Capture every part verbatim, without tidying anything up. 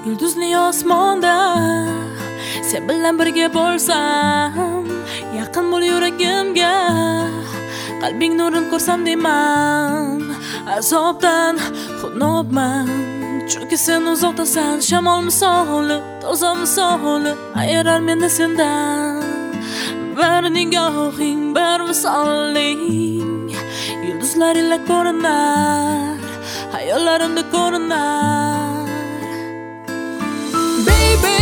Yulduzli osmonda sen bilan birga bo'lsam, yaqin bo'l yuragimga, qalbing nurini ko'rsam deyman. Azobdan xunobman, chunki sen uzoqdasan. Shamol misoli, toza misoli ayirar meni sendan. Bir nigohing, bir visoling, yulduzlar ila ko'rinar, hayollarimda ko'rinar. Baby,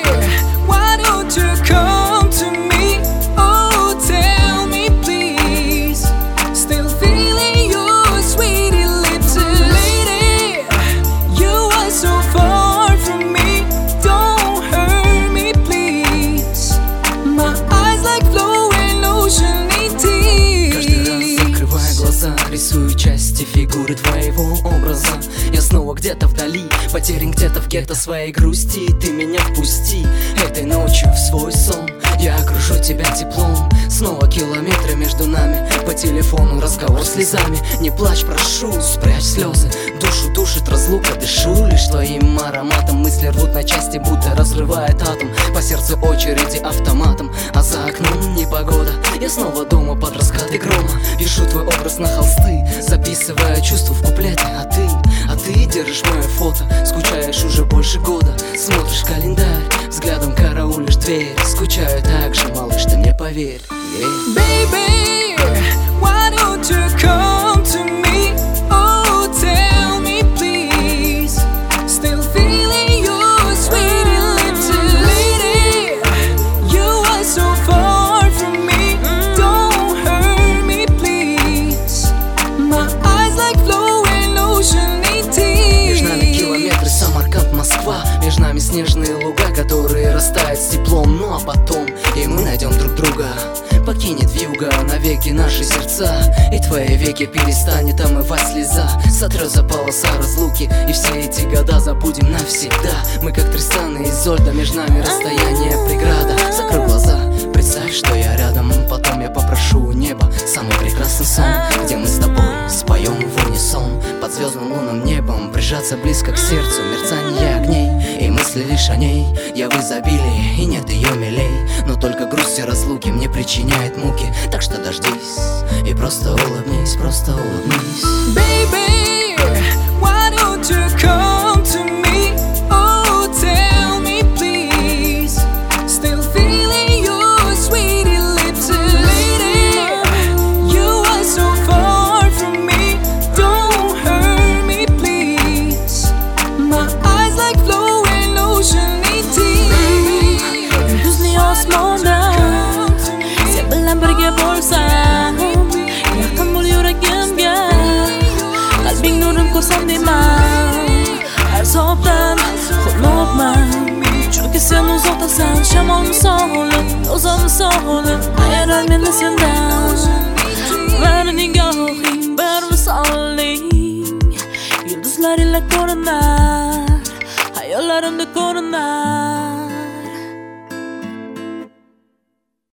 why don't you come to me? Oh, tell me please. Still feeling your sweet little lady. You are so far from me. Don't hurt me please. My eyes like flowing ocean tears. Каждый раз закрывая глаза, рисую части фигуры твоего образа. Я снова где-то вдали, потерян где-то в гетто своей грусти. Ты меня впусти этой ночью в свой сон. Я окружу тебя теплом. Снова километры между нами. По телефону разговор слезами. Не плачь, прошу, спрячь слезы. Душу душит разлука, дышу лишь твоим ароматом. Мысли рвут на части, будто разрывает атом. По сердцу очереди автоматом, а за окном непогода. Я снова дома под раскаты грома. Пишу твой образ на холсты, записывая чувства в куплеты. А ты, а ты держишь мое фото, скучаешь уже больше года. Смотришь календарь, взглядом караулишь дверь. Скучаю так же, малыш, ты мне поверь. Yeah. Baby, why don't you come to me? Oh, tell me please. Still feeling your sweet little lady. You are so far from me. Don't hurt me please. My eyes like flowing ocean tears. Между нами километры, Самарканд, Москва. Между нами снежные луга, которые растают с теплом. Ну а потом и мы найдем друг друга. Покинет вьюга навеки наши сердца, и твои веки перестанет омывать слеза. Сотрется полоса разлуки, и все эти года забудем навсегда. Мы как Тристан и Изольда, между нами расстояние преграда. Закрой глаза, представь, что я рядом. Потом я попрошу у неба самый прекрасный сон, где мы с тобой споем в унисон. Под звездным лунным небом прижаться близко к сердцу, мерцание огней и мысли лишь о ней. Я в изобилии, и нет ее милей, но только грусть и разлуки мне причиняет муки. Так что дождись и просто улыбнись, просто улыбнись. Baby, why don't you come to me? Oh, tell me please. Still feeling your sweet little lady. You are so far from me. Don't hurt me please. My eyes like flowing ocean tears. Yulduzli osmonda sen bilan birga bo'lsam, yaqin bo'l yuragimga, qalbing nurini ko'rsam deyman. Azobdan xunobman, chunki sen uzoqdasan. Shamol misoli, toza misoli ayirar meni sendan. Bir nigohing, bir visoling, yulduzlar ila ko'rinar, hayollarimda ko'rinar.